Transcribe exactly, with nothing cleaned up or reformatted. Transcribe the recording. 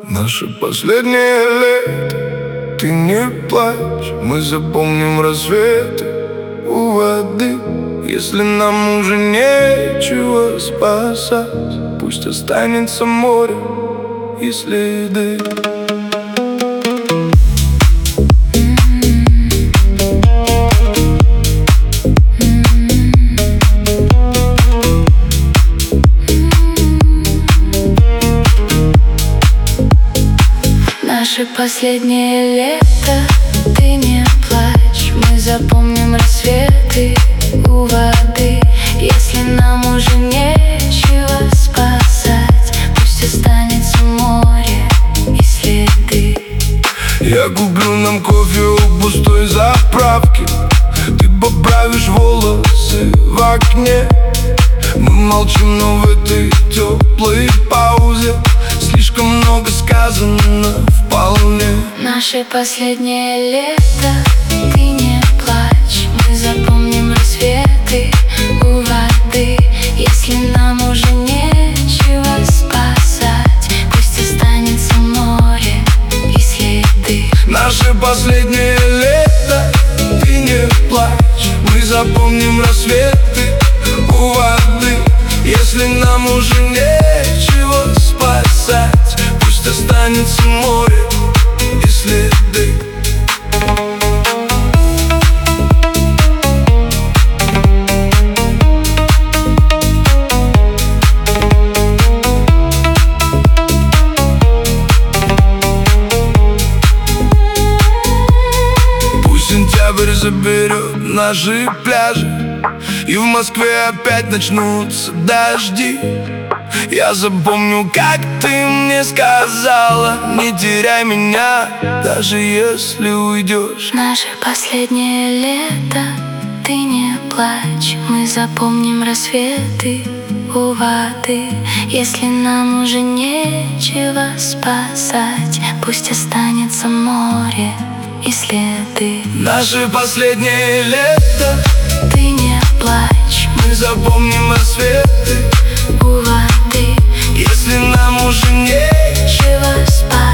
Наше последнее лето, ты не плачь, мы запомним рассветы у воды. Если нам уже нечего спасать, пусть останется море и следы. Наше последнее лето, ты не плачь, мы запомним рассветы у воды. Если нам уже нечего спасать, пусть останется море и следы. Я куплю нам кофе у пустой заправки, ты поправишь волосы в окне. Мы молчим, но в этой теплой паузе слишком много сказано вполне. Наше последнее лето, ты не плачь, мы запомним рассветы у воды. Если нам уже нечего спасать, пусть останется море и следы. Наше последнее лето, ты не плачь, мы запомним рассветы у воды. Если нам уже нечего спасать, пусть останется море и следы. Пусть сентябрь заберет наши пляжи, и в Москве опять начнутся дожди. Я запомню, как ты мне сказала: не теряй меня, даже если уйдешь. Наше последнее лето, ты не плачь, мы запомним рассветы у воды. Если нам уже нечего спасать, пусть останется море и следы. Наше последнее лето, ты не плачь, мы запомним рассветы у воды. Если нам уже нечего спасать,